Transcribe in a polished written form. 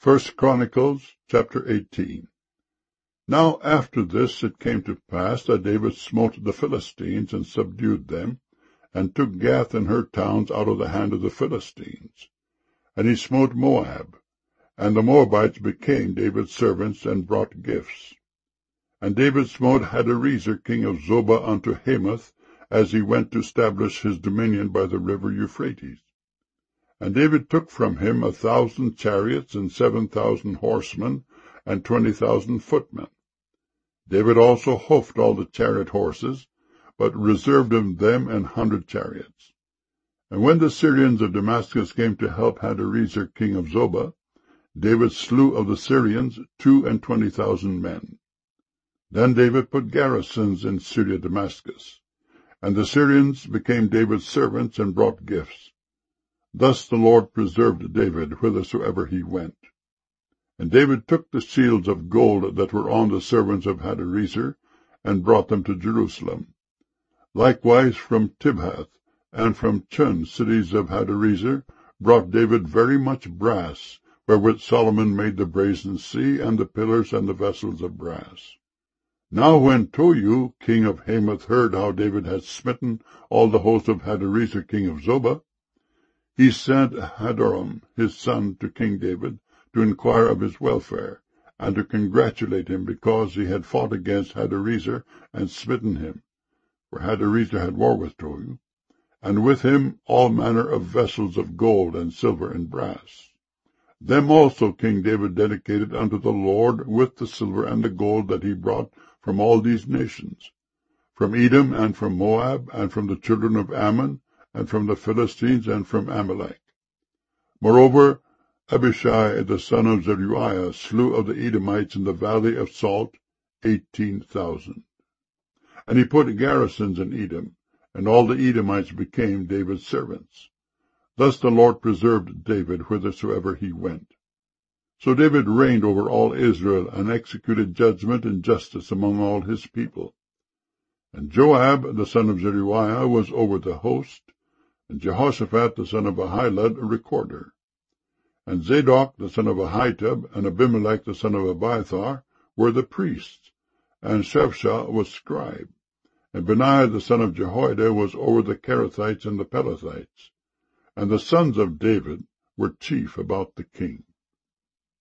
First Chronicles, chapter 18. Now after this it came to pass that David smote the Philistines, and subdued them, and took Gath and her towns out of the hand of the Philistines. And he smote Moab, and the Moabites became David's servants, and brought gifts. And David smote Hadarezer king of Zobah unto Hamath, as he went to establish his dominion by the river Euphrates. And David took from him 1,000 chariots, and 7,000 horsemen, and 20,000 footmen. David also hoofed all the chariot horses, but reserved of them 100 chariots. And when the Syrians of Damascus came to help Hadarezer king of Zobah, David slew of the Syrians 22,000 men. Then David put garrisons in Syria Damascus, and the Syrians became David's servants, and brought gifts. Thus the Lord preserved David whithersoever he went. And David took the shields of gold that were on the servants of Hadarezer, and brought them to Jerusalem. Likewise from Tibhath and from Chun, cities of Hadarezer, brought David very much brass, wherewith Solomon made the brazen sea, and the pillars, and the vessels of brass. Now when Tohu, king of Hamath, heard how David had smitten all the host of Hadarezer king of Zobah, he sent Hadoram his son to King David, to inquire of his welfare, and to congratulate him, because he had fought against Hadarezer, and smitten him. For Hadarezer had war with Tohu, and with him all manner of vessels of gold, and silver, and brass. Them also King David dedicated unto the Lord, with the silver and the gold that he brought from all these nations, from Edom, and from Moab, and from the children of Ammon, and from the Philistines, and from Amalek. Moreover, Abishai the son of Zeruiah slew of the Edomites in the valley of Salt 18,000. And he put garrisons in Edom, and all the Edomites became David's servants. Thus the Lord preserved David whithersoever he went. So David reigned over all Israel, and executed judgment and justice among all his people. And Joab the son of Zeruiah was over the host, and Jehoshaphat the son of Ahilud a recorder. And Zadok the son of Ahitub, and Abimelech the son of Abiathar were the priests, and Shevshah was scribe. And Benaiah the son of Jehoiada was over the Kerethites and the Pelethites. And the sons of David were chief about the king.